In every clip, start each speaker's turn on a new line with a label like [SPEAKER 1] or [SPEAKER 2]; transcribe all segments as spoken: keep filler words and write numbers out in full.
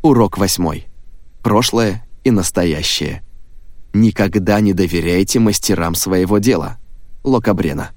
[SPEAKER 1] Урок восьмой. Прошлое и настоящее. Никогда не доверяйте мастерам своего дела. Локабрена.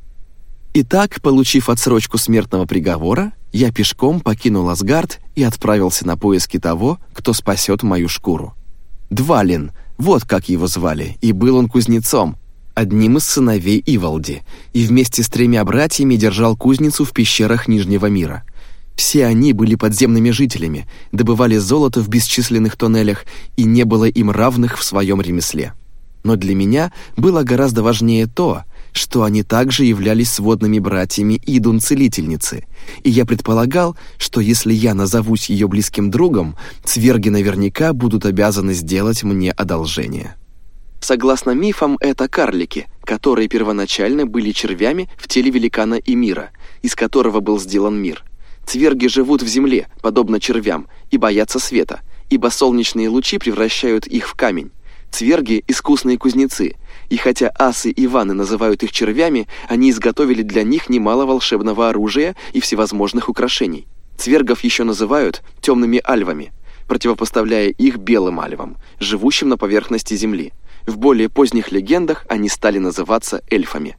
[SPEAKER 1] Итак, получив отсрочку смертного приговора, я пешком покинул Асгард и отправился на поиски того, кто спасет мою шкуру. Двалин, вот как его звали, и был он кузнецом, одним из сыновей Ивалди, и вместе с тремя братьями держал кузницу в пещерах Нижнего мира. Все они были подземными жителями, добывали золото в бесчисленных тоннелях, и не было им равных в своем ремесле. Но для меня было гораздо важнее то, что они также являлись сводными братьями Идун-целительницы, и я предполагал, что если я назовусь ее близким другом, цверги наверняка будут обязаны сделать мне одолжение. Согласно мифам, это карлики, которые первоначально были червями в теле великана Ymira, из которого был сделан мир. Цверги живут в земле, подобно червям, и боятся света, ибо солнечные лучи превращают их в камень. Цверги – искусные кузнецы, и хотя асы и ваны называют их червями, они изготовили для них немало волшебного оружия и всевозможных украшений. Цвергов еще называют темными альвами, противопоставляя их белым альвам, живущим на поверхности земли. В более поздних легендах они стали называться эльфами.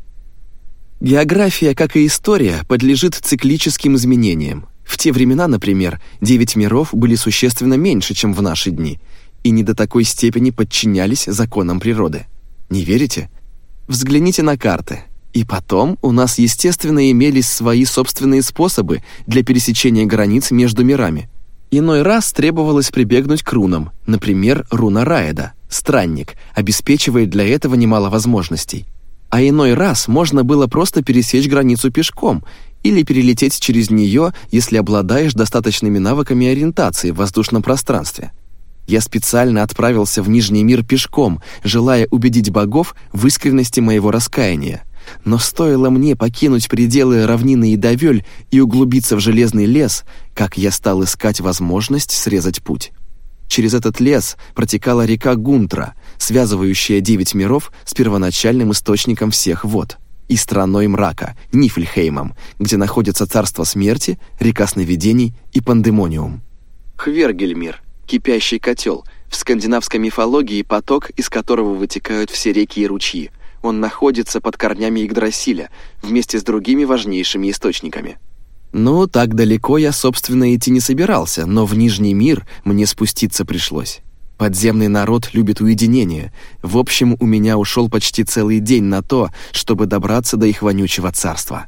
[SPEAKER 1] География, как и история, подлежит циклическим изменениям. В те времена, например, девять миров были существенно меньше, чем в наши дни, и не до такой степени подчинялись законам природы. Не верите? Взгляните на карты. И потом у нас, естественно, имелись свои собственные способы для пересечения границ между мирами. Иной раз требовалось прибегнуть к рунам, например, руна Раэда, странник, обеспечивает для этого немало возможностей. А иной раз можно было просто пересечь границу пешком или перелететь через нее, если обладаешь достаточными навыками ориентации в воздушном пространстве. Я специально отправился в Нижний мир пешком, желая убедить богов в искренности моего раскаяния. Но стоило мне покинуть пределы равнины Идавель и углубиться в железный лес, как я стал искать возможность срезать путь. Через этот лес протекала река Гунтра, связывающая девять миров с первоначальным источником всех вод и страной мрака, Нифльхеймом, где находится царство смерти, река сновидений и Пандемониум. Хвергельмир. Кипящий котел, в скандинавской мифологии поток, из которого вытекают все реки и ручьи. Он находится под корнями Игдрасиля, вместе с другими важнейшими источниками. Ну, так далеко я, собственно, идти не собирался, но в Нижний мир мне спуститься пришлось. Подземный народ любит уединение. В общем, у меня ушел почти целый день на то, чтобы добраться до их вонючего царства.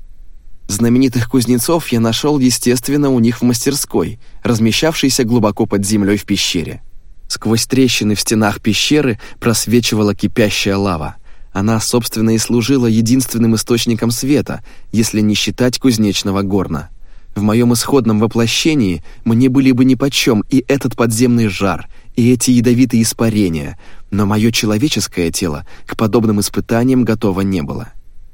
[SPEAKER 1] Знаменитых кузнецов я нашел, естественно, у них в мастерской, размещавшейся глубоко под землей в пещере. Сквозь трещины в стенах пещеры просвечивала кипящая лава. Она, собственно, и служила единственным источником света, если не считать кузнечного горна. В моем исходном воплощении мне были бы нипочем и этот подземный жар, и эти ядовитые испарения, но мое человеческое тело к подобным испытаниям готово не было.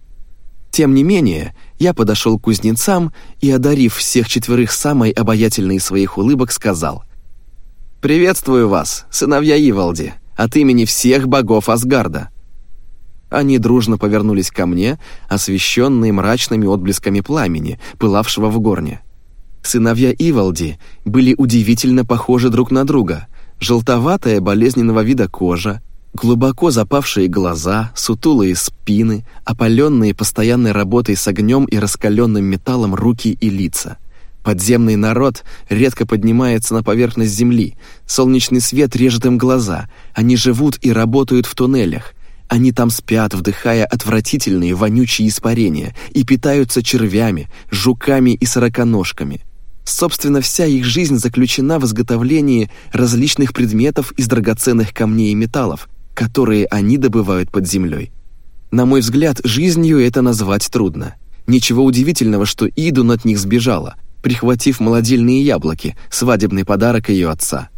[SPEAKER 1] Тем не менее, я подошел к кузнецам и, одарив всех четверых самой обаятельной из своих улыбок, сказал: «Приветствую вас, сыновья Ивалди, от имени всех богов Асгарда». Они дружно повернулись ко мне, освещенные мрачными отблесками пламени, пылавшего в горне. Сыновья Ивалди были удивительно похожи друг на друга. Желтоватая болезненного вида кожа, глубоко запавшие глаза, сутулые спины, опаленные постоянной работой с огнем и раскаленным металлом руки и лица. Подземный народ редко поднимается на поверхность земли, солнечный свет режет им глаза, они живут и работают в туннелях. Они там спят, вдыхая отвратительные вонючие испарения, и питаются червями, жуками и сороконожками. Собственно, вся их жизнь заключена в изготовлении различных предметов из драгоценных камней и металлов, которые они добывают под землей. На мой взгляд, жизнью это назвать трудно. Ничего удивительного, что Идун от них сбежала, прихватив молодильные яблоки, свадебный подарок ее отца.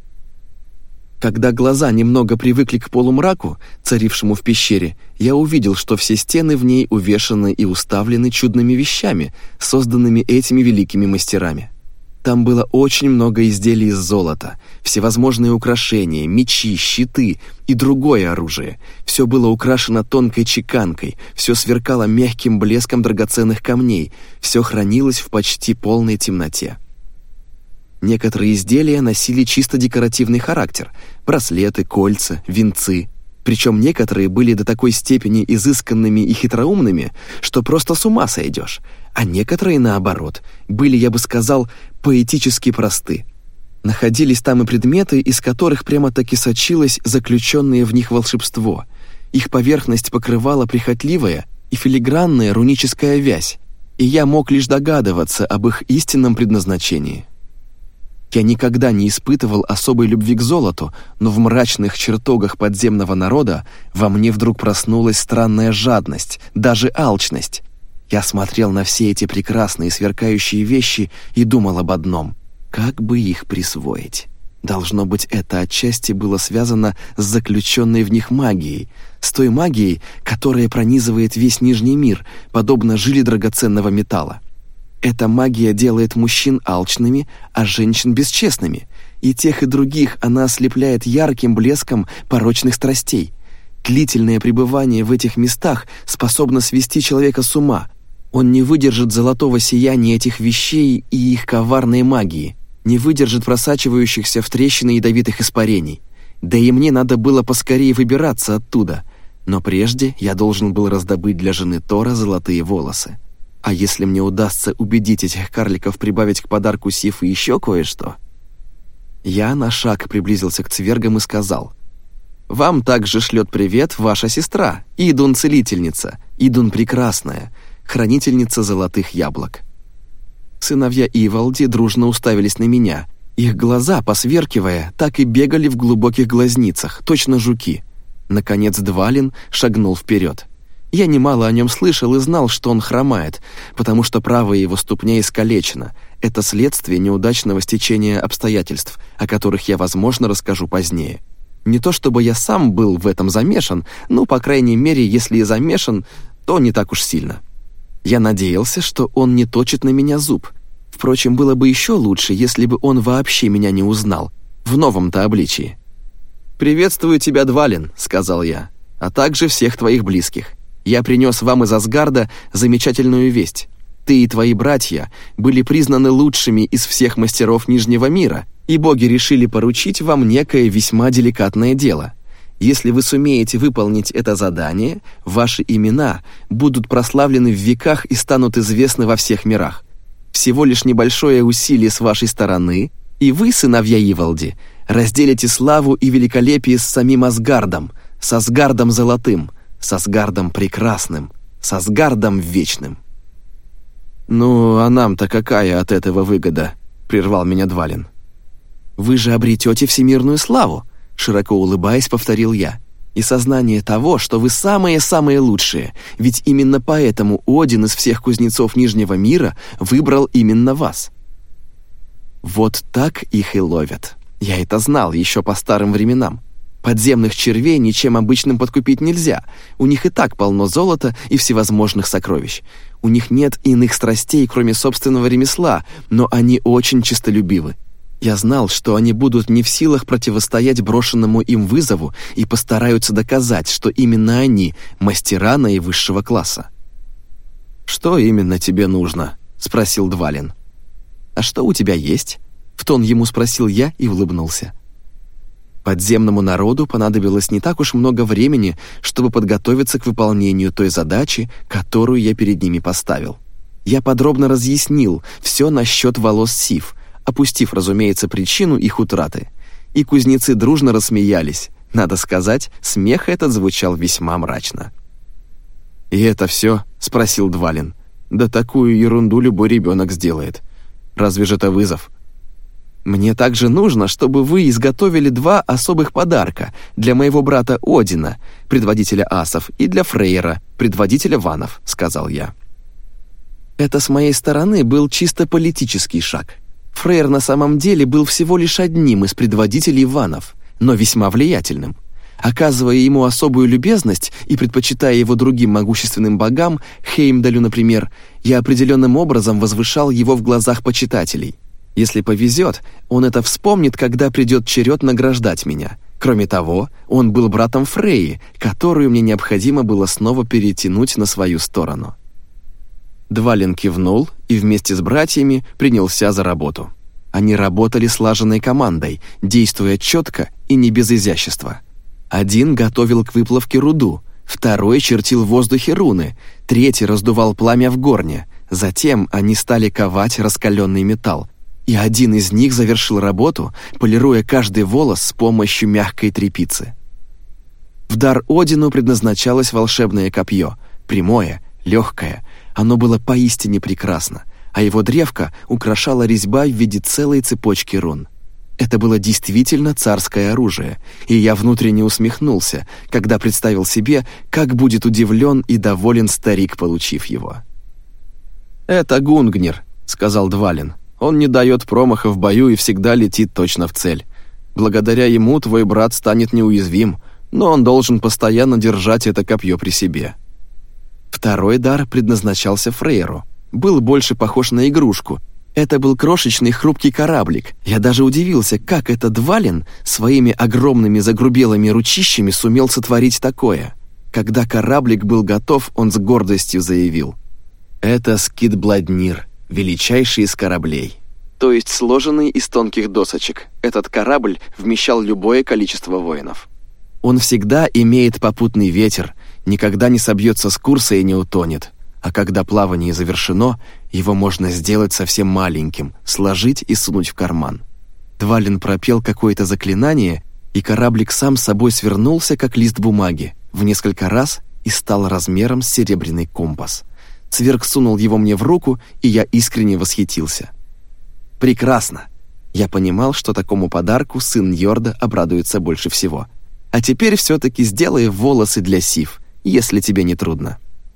[SPEAKER 1] Когда глаза немного привыкли к полумраку, царившему в пещере, я увидел, что все стены в ней увешаны и уставлены чудными вещами, созданными этими великими мастерами. Там было очень много изделий из золота, всевозможные украшения, мечи, щиты и другое оружие. Все было украшено тонкой чеканкой, все сверкало мягким блеском драгоценных камней, все хранилось в почти полной темноте. Некоторые изделия носили чисто декоративный характер – браслеты, кольца, венцы. Причем некоторые были до такой степени изысканными и хитроумными, что просто с ума сойдешь, а некоторые, наоборот, были, я бы сказал, поэтически просты. Находились там и предметы, из которых прямо-таки сочилось заключенное в них волшебство. Их поверхность покрывала прихотливая и филигранная руническая вязь, и я мог лишь догадываться об их истинном предназначении. Я никогда не испытывал особой любви к золоту, но в мрачных чертогах подземного народа во мне вдруг проснулась странная жадность, даже алчность. Я смотрел на все эти прекрасные сверкающие вещи и думал об одном — как бы их присвоить? Должно быть, это отчасти было связано с заключенной в них магией, с той магией, которая пронизывает весь Нижний мир, подобно жиле драгоценного металла. Эта магия делает мужчин алчными, а женщин бесчестными, и тех и других она ослепляет ярким блеском порочных страстей. Длительное пребывание в этих местах способно свести человека с ума. Он не выдержит золотого сияния этих вещей и их коварной магии, не выдержит просачивающихся в трещины ядовитых испарений. Да и мне надо было поскорее выбираться оттуда, но прежде я должен был раздобыть для жены Тора золотые волосы. А если мне удастся убедить этих карликов прибавить к подарку Сифы еще кое-что? Я на шаг приблизился к цвергам и сказал: «Вам также шлет привет ваша сестра, Идун-целительница, Идун Прекрасная, хранительница золотых яблок». Сыновья Ивалди дружно уставились на меня. Их глаза, посверкивая, так и бегали в глубоких глазницах, точно жуки. Наконец Двалин шагнул вперед. Я немало о нем слышал и знал, что он хромает, потому что правая его ступня искалечена. Это следствие неудачного стечения обстоятельств, о которых я, возможно, расскажу позднее. Не то чтобы я сам был в этом замешан, ну, по крайней мере, если и замешан, то не так уж сильно. Я надеялся, что он не точит на меня зуб. Впрочем, было бы еще лучше, если бы он вообще меня не узнал, в новом-то обличии. «Приветствую тебя, Двалин», — сказал я, — «а также всех твоих близких. Я принес вам из Асгарда замечательную весть. Ты и твои братья были признаны лучшими из всех мастеров Нижнего мира, и боги решили поручить вам некое весьма деликатное дело. Если вы сумеете выполнить это задание, ваши имена будут прославлены в веках и станут известны во всех мирах. Всего лишь небольшое усилие с вашей стороны, и вы, сыновья Ивалди, разделите славу и великолепие с самим Асгардом, с Асгардом Золотым, с Асгардом Прекрасным, с Асгардом Вечным». «Ну, а нам-то какая от этого выгода?» — прервал меня Двалин. «Вы же обретете всемирную славу», — широко улыбаясь, повторил я, «и сознание того, что вы самые-самые лучшие, ведь именно поэтому Один из всех кузнецов Нижнего мира выбрал именно вас». Вот так их и ловят. Я это знал еще по старым временам. Подземных червей ничем обычным подкупить нельзя. У них и так полно золота и всевозможных сокровищ. У них нет иных страстей, кроме собственного ремесла, но они очень честолюбивы. Я знал, что они будут не в силах противостоять брошенному им вызову и постараются доказать, что именно они мастера наивысшего класса. «Что именно тебе нужно?» — спросил Двалин. «А что у тебя есть?» — в тон ему спросил я и улыбнулся. Подземному народу понадобилось не так уж много времени, чтобы подготовиться к выполнению той задачи, которую я перед ними поставил. Я подробно разъяснил все насчет волос Сиф, опустив, разумеется, причину их утраты. И кузнецы дружно рассмеялись. Надо сказать, смех этот звучал весьма мрачно. «И это все?» — спросил Двалин. «Да такую ерунду любой ребенок сделает. Разве же это вызов?» «Мне также нужно, чтобы вы изготовили два особых подарка для моего брата Одина, предводителя асов, и для Фрейра, предводителя ванов», — сказал я. Это с моей стороны был чисто политический шаг. Фрейр на самом деле был всего лишь одним из предводителей ванов, но весьма влиятельным. Оказывая ему особую любезность и предпочитая его другим могущественным богам, Хеймдалю, например, я определенным образом возвышал его в глазах почитателей. Если повезет, он это вспомнит, когда придет черед награждать меня. Кроме того, он был братом Фрейи, которую мне необходимо было снова перетянуть на свою сторону. Двалин кивнул и вместе с братьями принялся за работу. Они работали слаженной командой, действуя четко и не без изящества. Один готовил к выплавке руду, второй чертил в воздухе руны, третий раздувал пламя в горне. Затем они стали ковать раскаленный металл, и один из них завершил работу, полируя каждый волос с помощью мягкой тряпицы. В дар Одину предназначалось волшебное копье, прямое, легкое. Оно было поистине прекрасно, а его древко украшала резьба в виде целой цепочки рун. Это было действительно царское оружие, и я внутренне усмехнулся, когда представил себе, как будет удивлен и доволен старик, получив его. «Это Гунгнир», — сказал Двалин. «Он не дает промаха в бою и всегда летит точно в цель. Благодаря ему твой брат станет неуязвим, но он должен постоянно держать это копье при себе». Второй дар предназначался Фрейру. Был больше похож на игрушку. Это был крошечный хрупкий кораблик. Я даже удивился, как этот Двалин своими огромными загрубелыми ручищами сумел сотворить такое. Когда кораблик был готов, он с гордостью заявил: «Это Скидбладнир, величайший из кораблей». То есть сложенный из тонких досочек. Этот корабль вмещал любое количество воинов. Он всегда имеет попутный ветер, никогда не собьется с курса и не утонет. А когда плавание завершено, его можно сделать совсем маленьким, сложить и сунуть в карман. Двалин пропел какое-то заклинание, и кораблик сам собой свернулся, как лист бумаги, в несколько раз и стал размером с серебряный компас. Цверг сунул его мне в руку, и я искренне восхитился. «Прекрасно!» Я понимал, что такому подарку сын Ньорда обрадуется больше всего. «А теперь все-таки сделай волосы для Сив, если тебе не трудно».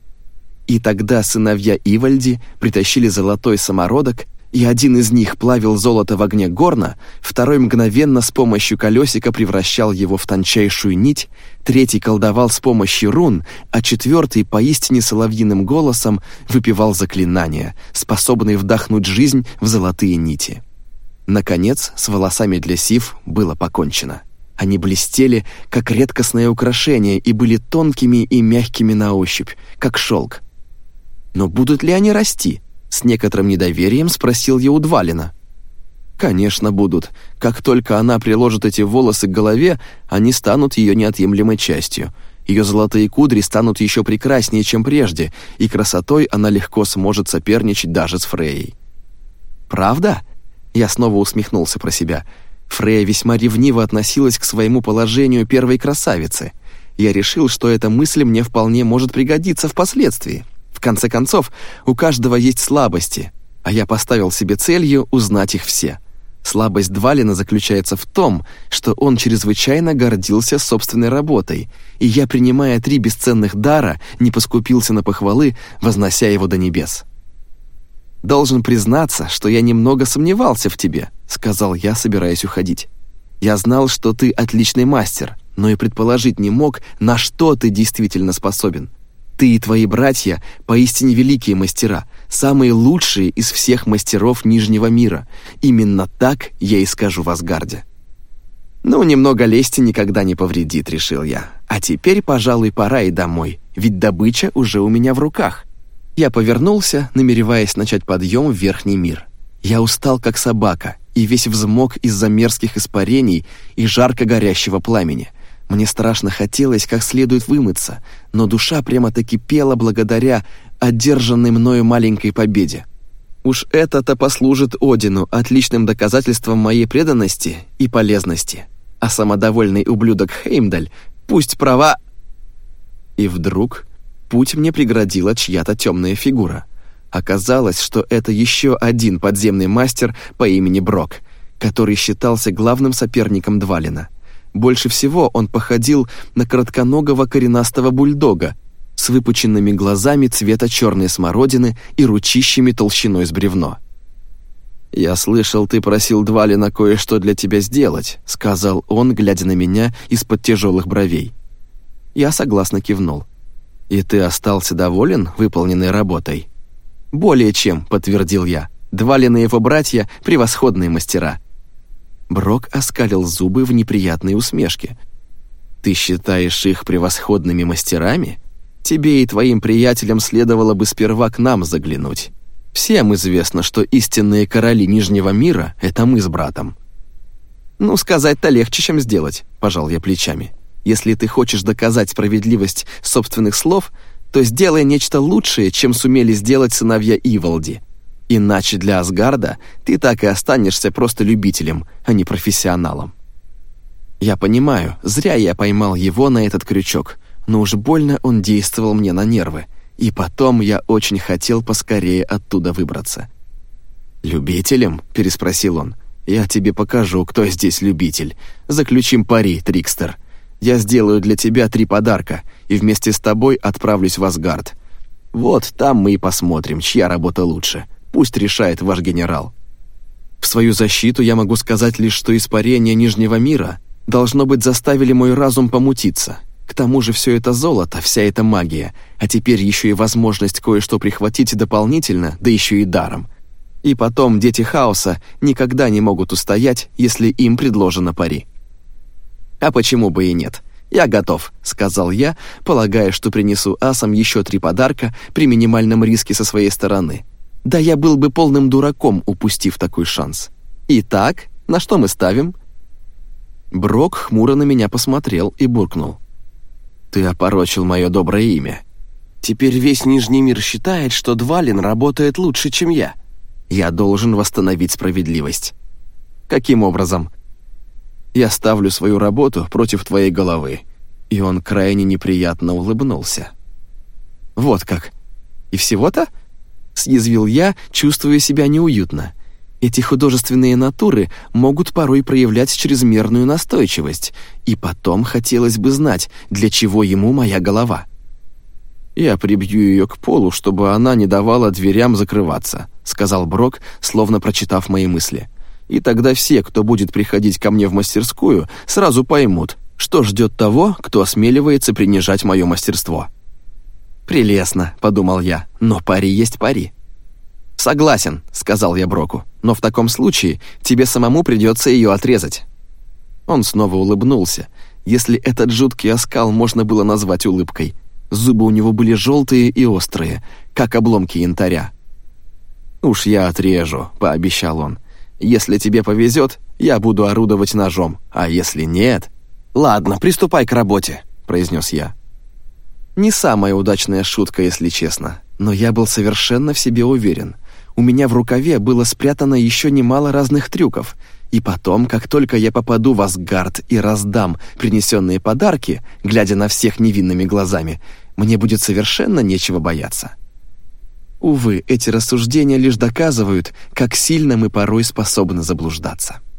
[SPEAKER 1] И тогда сыновья Ивальди притащили золотой самородок, и один из них плавил золото в огне горна, второй мгновенно с помощью колесика превращал его в тончайшую нить, третий колдовал с помощью рун, а четвертый поистине соловьиным голосом выпевал заклинания, способные вдохнуть жизнь в золотые нити. Наконец, с волосами для Сив было покончено. Они блестели, как редкостное украшение, и были тонкими и мягкими на ощупь, как шелк. «Но будут ли они расти?» — с некоторым недоверием спросил я у Двалина. «Конечно, будут. Как только она приложит эти волосы к голове, они станут ее неотъемлемой частью. Ее золотые кудри станут еще прекраснее, чем прежде, и красотой она легко сможет соперничать даже с Фрейей». «Правда?» — я снова усмехнулся про себя. Фрейя весьма ревниво относилась к своему положению первой красавицы. Я решил, что эта мысль мне вполне может пригодиться впоследствии. В конце концов, у каждого есть слабости, а я поставил себе целью узнать их все. Слабость Двалина заключается в том, что он чрезвычайно гордился собственной работой, и я, принимая три бесценных дара, не поскупился на похвалы, вознося его до небес. «Должен признаться, что я немного сомневался в тебе», — сказал я, собираясь уходить. «Я знал, что ты отличный мастер, но и предположить не мог, на что ты действительно способен. Ты и твои братья поистине великие мастера, самые лучшие из всех мастеров Нижнего мира. Именно так я и скажу в Асгарде». «Ну, немного лести никогда не повредит», — решил я. «А теперь, пожалуй, пора и домой, ведь добыча уже у меня в руках». Я повернулся, намереваясь начать подъем в Верхний мир. Я устал, как собака, и весь взмок из-за мерзких испарений и жарко горящего пламени. Мне страшно хотелось как следует вымыться, но душа прямо-таки пела благодаря одержанной мною маленькой победе. Уж это-то послужит Одину отличным доказательством моей преданности и полезности. А самодовольный ублюдок Хеймдаль пусть права... И вдруг путь мне преградила чья-то темная фигура. Оказалось, что это еще один подземный мастер по имени Брок, который считался главным соперником Двалина. Больше всего он походил на коротконогого коренастого бульдога с выпученными глазами цвета черной смородины и ручищами толщиной с бревно. «Я слышал, ты просил Двалина кое-что для тебя сделать», — сказал он, глядя на меня из-под тяжелых бровей. Я согласно кивнул. «И ты остался доволен выполненной работой?» «Более чем», — подтвердил я. «Двалин и его братья — превосходные мастера». Брок оскалил зубы в неприятной усмешке. «Ты считаешь их превосходными мастерами? Тебе и твоим приятелям следовало бы сперва к нам заглянуть. Всем известно, что истинные короли Нижнего мира — это мы с братом». «Ну, сказать-то легче, чем сделать», — пожал я плечами. «Если ты хочешь доказать справедливость собственных слов, то сделай нечто лучшее, чем сумели сделать сыновья Иволди. Иначе для Асгарда ты так и останешься просто любителем, а не профессионалом». Я понимаю, зря я поймал его на этот крючок, но уж больно он действовал мне на нервы, и потом я очень хотел поскорее оттуда выбраться. «Любителем?» — переспросил он. «Я тебе покажу, кто здесь любитель. Заключим пари, Трикстер. Я сделаю для тебя три подарка, и вместе с тобой отправлюсь в Асгард. Вот там мы и посмотрим, чья работа лучше. Пусть решает ваш генерал». В свою защиту я могу сказать лишь, что испарения Нижнего мира, должно быть, заставили мой разум помутиться. К тому же все это золото, вся эта магия, а теперь еще и возможность кое-что прихватить дополнительно, да еще и даром. И потом дети хаоса никогда не могут устоять, если им предложено пари. «А почему бы и нет? Я готов», — сказал я, полагая, что принесу асам еще три подарка при минимальном риске со своей стороны. Да я был бы полным дураком, упустив такой шанс. «Итак, на что мы ставим?» Брок хмуро на меня посмотрел и буркнул: «Ты опорочил мое доброе имя. Теперь весь Нижний мир считает, что Двалин работает лучше, чем я. Я должен восстановить справедливость». «Каким образом?» «Я ставлю свою работу против твоей головы». И он крайне неприятно улыбнулся. «Вот как? И всего-то?» — съязвил я, чувствуя себя неуютно. Эти художественные натуры могут порой проявлять чрезмерную настойчивость, и потом хотелось бы знать, для чего ему моя голова. «Я прибью ее к полу, чтобы она не давала дверям закрываться», — сказал Брок, словно прочитав мои мысли. «И тогда все, кто будет приходить ко мне в мастерскую, сразу поймут, что ждет того, кто осмеливается принижать мое мастерство». «Прелестно», — подумал я, — «но пари есть пари». «Согласен», — сказал я Броку, «но в таком случае тебе самому придется ее отрезать». Он снова улыбнулся, если этот жуткий оскал можно было назвать улыбкой. Зубы у него были желтые и острые, как обломки янтаря. «Уж я отрежу», — пообещал он. «Если тебе повезет, я буду орудовать ножом, а если нет...» «Ладно, приступай к работе», — произнес я. Не самая удачная шутка, если честно, но я был совершенно в себе уверен. У меня в рукаве было спрятано еще немало разных трюков, и потом, как только я попаду в Асгард и раздам принесенные подарки, глядя на всех невинными глазами, мне будет совершенно нечего бояться. Увы, эти рассуждения лишь доказывают, как сильно мы порой способны заблуждаться.